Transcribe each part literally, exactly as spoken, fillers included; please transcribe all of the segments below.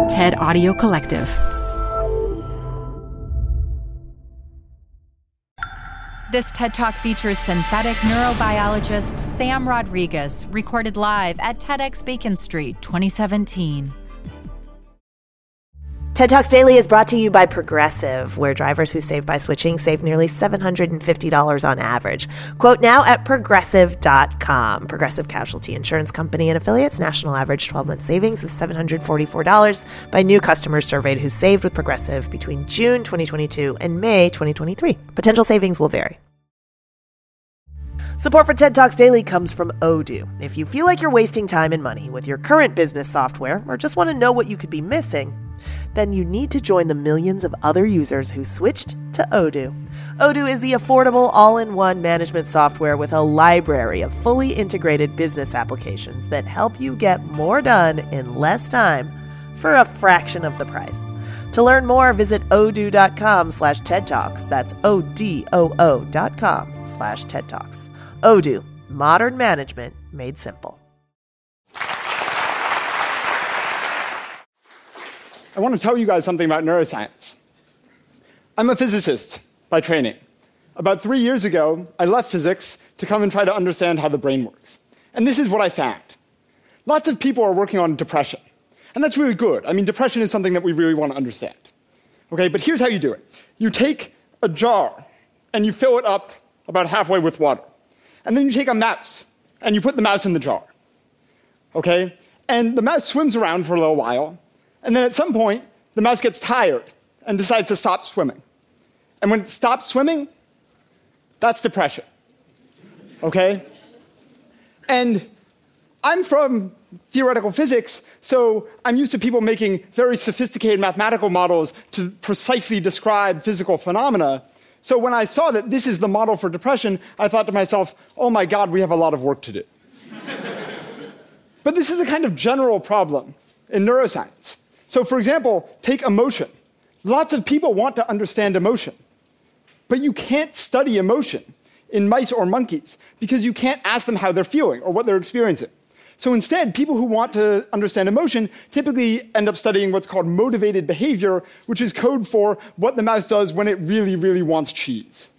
TED Audio Collective. This TED Talk features synthetic neurobiologist Sam Rodriguez, recorded live at TEDx Beacon Street, twenty seventeen. TED Talks Daily is brought to you by Progressive, where drivers who save by switching save nearly seven hundred fifty dollars on average. Quote now at progressive dot com. Progressive Casualty Insurance Company and affiliates. National average twelve-month savings of seven hundred forty-four dollars by new customers surveyed who saved with Progressive between June twenty twenty-two and May twenty twenty-three. Potential savings will vary. Support for TED Talks Daily comes from Odoo. If you feel like you're wasting time and money with your current business software or just want to know what you could be missing, then you need to join the millions of other users who switched to Odoo. Odoo is the affordable all-in-one management software with a library of fully integrated business applications that help you get more done in less time for a fraction of the price. To learn more, visit odoo.com slash TED Talks. That's O-D-O-O dot com slash TED Talks. Odoo, modern management made simple. I want to tell you guys something about neuroscience. I'm a physicist by training. About three years ago, I left physics to come and try to understand how the brain works. And this is what I found. Lots of people are working on depression. And that's really good. I mean, depression is something that we really want to understand. Okay, but here's how you do it. You take a jar and you fill it up about halfway with water. And then you take a mouse and you put the mouse in the jar. Okay? And the mouse swims around for a little while. And then at some point, the mouse gets tired and decides to stop swimming. And when it stops swimming, that's depression. Okay? And I'm from theoretical physics, so I'm used to people making very sophisticated mathematical models to precisely describe physical phenomena. So when I saw that this is the model for depression, I thought to myself, oh my God, we have a lot of work to do. But this is a kind of general problem in neuroscience. So for example, take emotion. Lots of people want to understand emotion. But you can't study emotion in mice or monkeys because you can't ask them how they're feeling or what they're experiencing. So instead, people who want to understand emotion typically end up studying what's called motivated behavior, which is code for what the mouse does when it really, really wants cheese.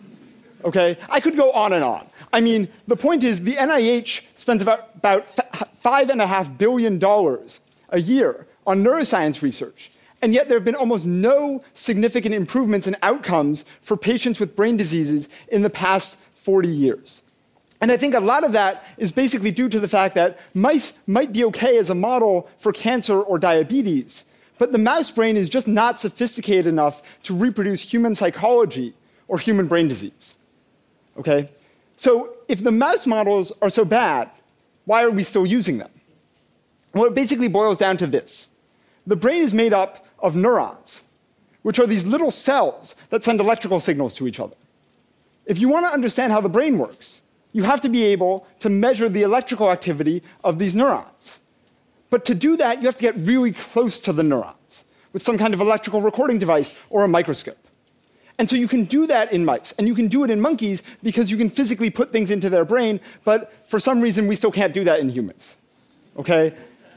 Okay? I could go on and on. I mean, the point is the N I H spends about, about five and a half billion dollars a year on neuroscience research, and yet there have been almost no significant improvements in outcomes for patients with brain diseases in the past forty years. And I think a lot of that is basically due to the fact that mice might be okay as a model for cancer or diabetes, but the mouse brain is just not sophisticated enough to reproduce human psychology or human brain disease. Okay? So if the mouse models are so bad, why are we still using them? Well, it basically boils down to this. The brain is made up of neurons, which are these little cells that send electrical signals to each other. If you want to understand how the brain works, you have to be able to measure the electrical activity of these neurons. But to do that, you have to get really close to the neurons with some kind of electrical recording device or a microscope. And so you can do that in mice, and you can do it in monkeys because you can physically put things into their brain, but for some reason we still can't do that in humans. Okay?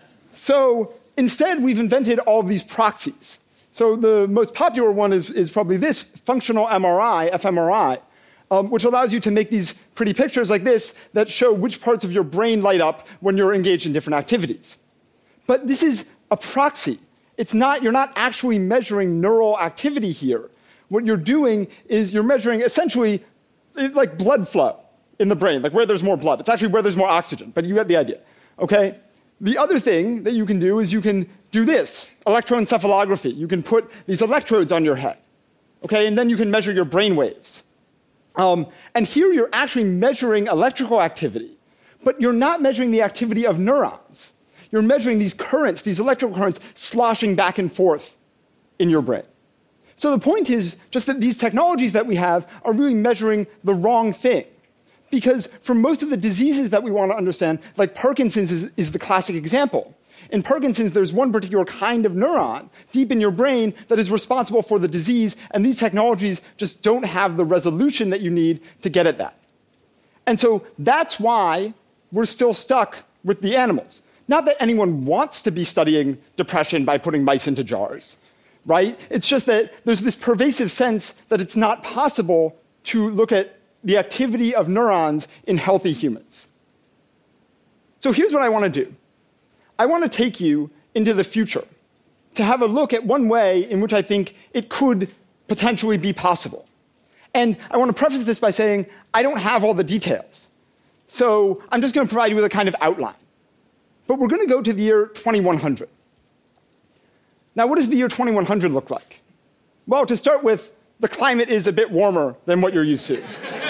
So instead, we've invented all of these proxies. So the most popular one is, is probably this, functional M R I, fMRI, um, which allows you to make these pretty pictures like this that show which parts of your brain light up when you're engaged in different activities. But this is a proxy. It's not, you're not actually measuring neural activity here. What you're doing is you're measuring essentially like blood flow in the brain, like where there's more blood. It's actually where there's more oxygen, but you get the idea, okay? The other thing that you can do is you can do this, electroencephalography. You can put these electrodes on your head, okay? And then you can measure your brain waves. Um, and here you're actually measuring electrical activity, but you're not measuring the activity of neurons. You're measuring these currents, these electrical currents sloshing back and forth in your brain. So the point is just that these technologies that we have are really measuring the wrong thing. Because for most of the diseases that we want to understand, like Parkinson's is, is the classic example. In Parkinson's, there's one particular kind of neuron deep in your brain that is responsible for the disease, and these technologies just don't have the resolution that you need to get at that. And so that's why we're still stuck with the animals. Not that anyone wants to be studying depression by putting mice into jars, right? It's just that there's this pervasive sense that it's not possible to look at the activity of neurons in healthy humans. So here's what I want to do. I want to take you into the future to have a look at one way in which I think it could potentially be possible. And I want to preface this by saying I don't have all the details. So I'm just going to provide you with a kind of outline. But we're going to go to the year twenty-one hundred. Now, what does the year twenty-one hundred look like? Well, to start with, the climate is a bit warmer than what you're used to.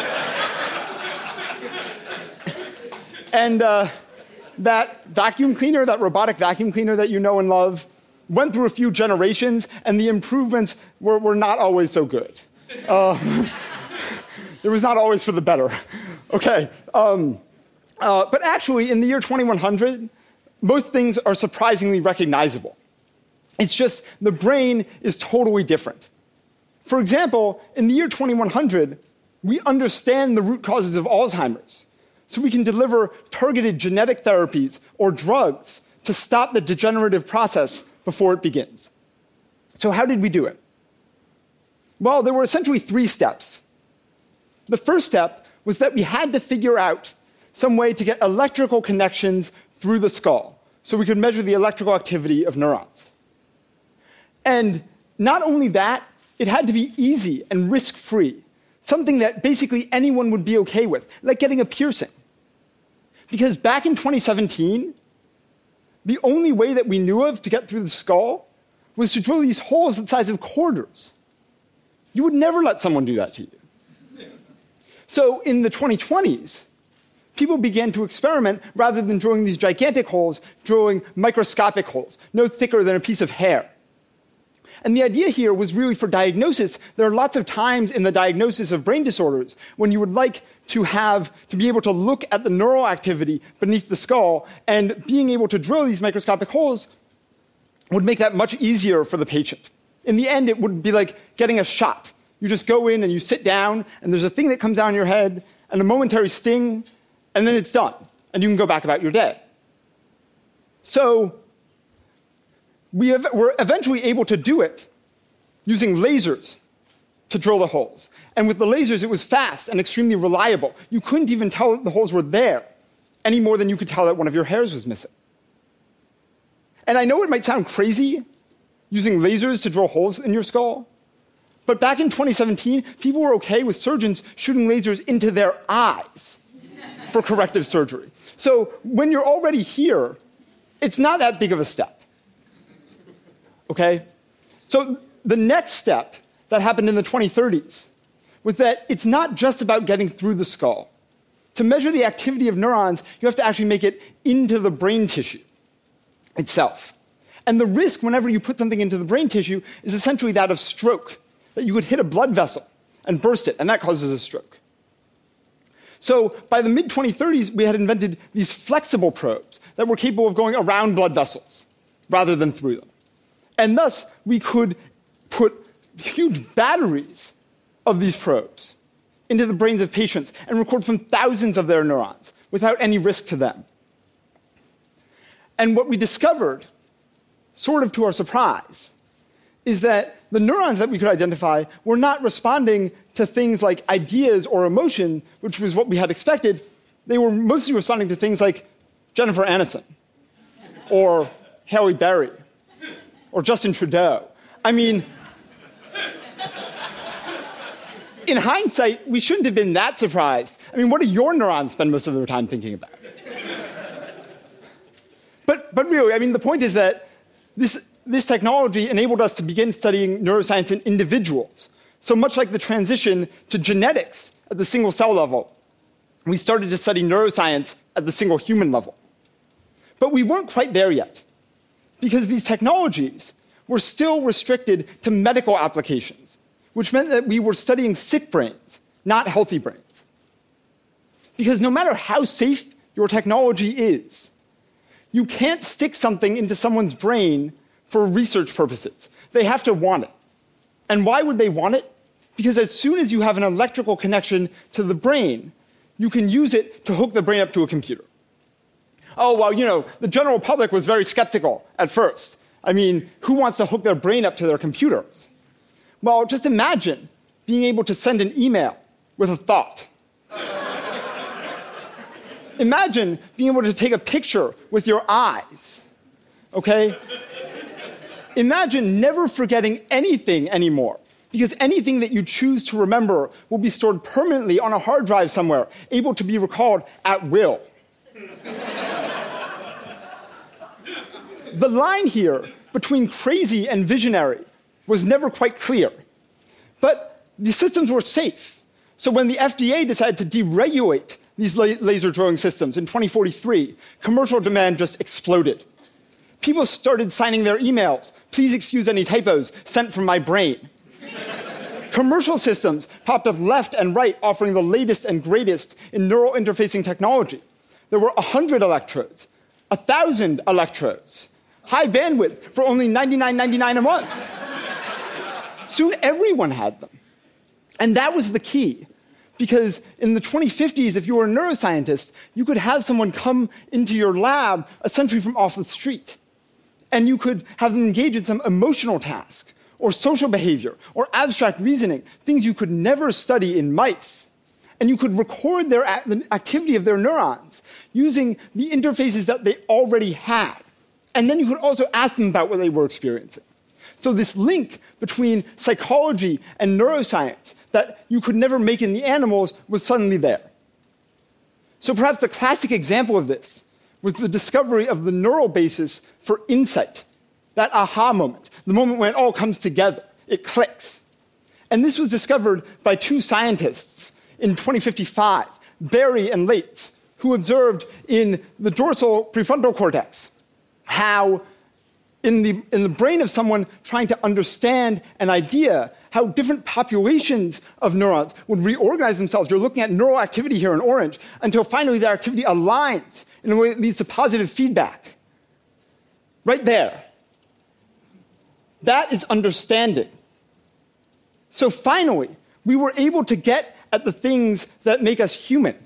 And uh, that vacuum cleaner, that robotic vacuum cleaner that you know and love, went through a few generations, and the improvements were, were not always so good. Uh, it was not always for the better. Okay. Um, uh, but actually, in the year twenty-one hundred, most things are surprisingly recognizable. It's just the brain is totally different. For example, in the year twenty-one hundred, we understand the root causes of Alzheimer's, so we can deliver targeted genetic therapies or drugs to stop the degenerative process before it begins. So how did we do it? Well, there were essentially three steps. The first step was that we had to figure out some way to get electrical connections through the skull so we could measure the electrical activity of neurons. And not only that, it had to be easy and risk-free, something that basically anyone would be okay with, like getting a piercing. Because back in twenty seventeen, the only way that we knew of to get through the skull was to drill these holes the size of quarters. You would never let someone do that to you. So in the twenty twenties, people began to experiment, rather than drilling these gigantic holes, drilling microscopic holes, no thicker than a piece of hair. And the idea here was really for diagnosis. There are lots of times in the diagnosis of brain disorders when you would like to have, to be able to look at the neural activity beneath the skull, and being able to drill these microscopic holes would make that much easier for the patient. In the end, it would be like getting a shot. You just go in and you sit down, and there's a thing that comes down your head, and a momentary sting, and then it's done, and you can go back about your day. So we were eventually able to do it using lasers to drill the holes. And with the lasers, it was fast and extremely reliable. You couldn't even tell that the holes were there any more than you could tell that one of your hairs was missing. And I know it might sound crazy using lasers to drill holes in your skull, but back in twenty seventeen, people were okay with surgeons shooting lasers into their eyes for corrective surgery. So when you're already here, it's not that big of a step. Okay? So the next step that happened in the twenty thirties was that it's not just about getting through the skull. To measure the activity of neurons, you have to actually make it into the brain tissue itself. And the risk whenever you put something into the brain tissue is essentially that of stroke, that you could hit a blood vessel and burst it, and that causes a stroke. So by the mid twenty thirties, we had invented these flexible probes that were capable of going around blood vessels rather than through them. And thus, we could put huge batteries of these probes into the brains of patients and record from thousands of their neurons without any risk to them. And what we discovered, sort of to our surprise, is that the neurons that we could identify were not responding to things like ideas or emotion, which was what we had expected. They were mostly responding to things like Jennifer Aniston, or Halle Berry, or Justin Trudeau. I mean, in hindsight, we shouldn't have been that surprised. I mean, what do your neurons spend most of their time thinking about? But, but really, I mean, the point is that this, this technology enabled us to begin studying neuroscience in individuals. So much like the transition to genetics at the single cell level, we started to study neuroscience at the single human level. But we weren't quite there yet, because these technologies were still restricted to medical applications, which meant that we were studying sick brains, not healthy brains. Because no matter how safe your technology is, you can't stick something into someone's brain for research purposes. They have to want it. And why would they want it? Because as soon as you have an electrical connection to the brain, you can use it to hook the brain up to a computer. Oh, well, you know, the general public was very skeptical at first. I mean, who wants to hook their brain up to their computers? Well, just imagine being able to send an email with a thought. Imagine being able to take a picture with your eyes, okay? Imagine never forgetting anything anymore, because anything that you choose to remember will be stored permanently on a hard drive somewhere, able to be recalled at will. The line here between crazy and visionary was never quite clear. But the systems were safe. So when the F D A decided to deregulate these la- laser drilling systems in twenty forty-three, commercial demand just exploded. People started signing their emails, "Please excuse any typos, sent from my brain." Commercial systems popped up left and right, offering the latest and greatest in neural interfacing technology. There were one hundred electrodes, one thousand electrodes, high bandwidth for only ninety-nine ninety-nine a month. Soon everyone had them. And that was the key. Because in the twenty fifties, if you were a neuroscientist, you could have someone come into your lab essentially from off the street. And you could have them engage in some emotional task, or social behavior, or abstract reasoning, things you could never study in mice. And you could record their act- the activity of their neurons using the interfaces that they already had. And then you could also ask them about what they were experiencing. So this link between psychology and neuroscience that you could never make in the animals was suddenly there. So perhaps the classic example of this was the discovery of the neural basis for insight, that aha moment, the moment when it all comes together, it clicks. And this was discovered by two scientists in twenty fifty-five, Berry and Lates, who observed in the dorsal prefrontal cortex how in the, in the brain of someone trying to understand an idea, how different populations of neurons would reorganize themselves. You're looking at neural activity here in orange until finally their activity aligns in a way that leads to positive feedback. Right there. That is understanding. So finally, we were able to get at the things that make us human.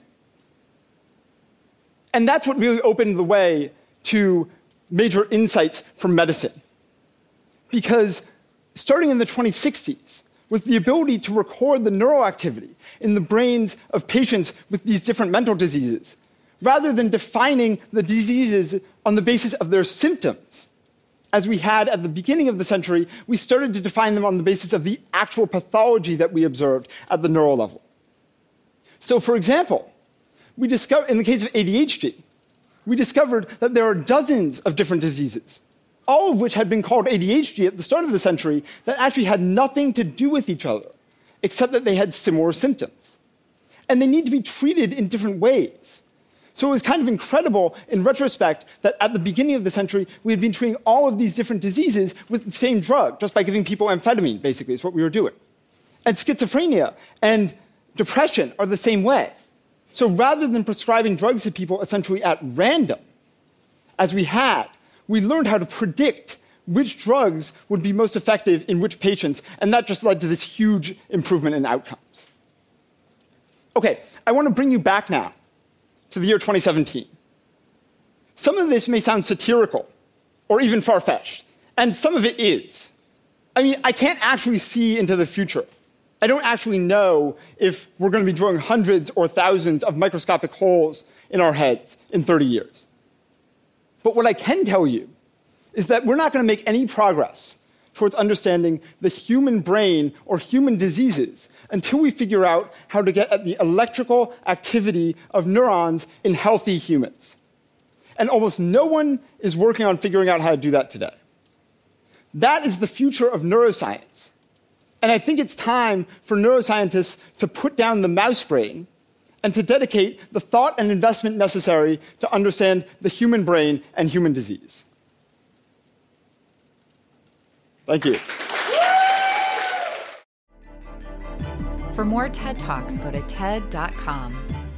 And that's what really opened the way to major insights from medicine. Because starting in the twenty sixties, with the ability to record the neural activity in the brains of patients with these different mental diseases, rather than defining the diseases on the basis of their symptoms, as we had at the beginning of the century, we started to define them on the basis of the actual pathology that we observed at the neural level. So, for example, we discovered, in the case of A D H D, we discovered that there are dozens of different diseases, all of which had been called A D H D at the start of the century, that actually had nothing to do with each other, except that they had similar symptoms. And they need to be treated in different ways. So it was kind of incredible, in retrospect, that at the beginning of the century, we had been treating all of these different diseases with the same drug, just by giving people amphetamine, basically, is what we were doing. And schizophrenia and depression are the same way. So rather than prescribing drugs to people essentially at random, as we had, we learned how to predict which drugs would be most effective in which patients, and that just led to this huge improvement in outcomes. Okay, I want to bring you back now to the year twenty seventeen. Some of this may sound satirical or even far-fetched, and some of it is. I mean, I can't actually see into the future. I don't actually know if we're going to be drilling hundreds or thousands of microscopic holes in our heads in thirty years. But what I can tell you is that we're not going to make any progress towards understanding the human brain or human diseases until we figure out how to get at the electrical activity of neurons in healthy humans. And almost no one is working on figuring out how to do that today. That is the future of neuroscience. And I think it's time for neuroscientists to put down the mouse brain and to dedicate the thought and investment necessary to understand the human brain and human disease. Thank you. For more TED Talks, go to T E D dot com.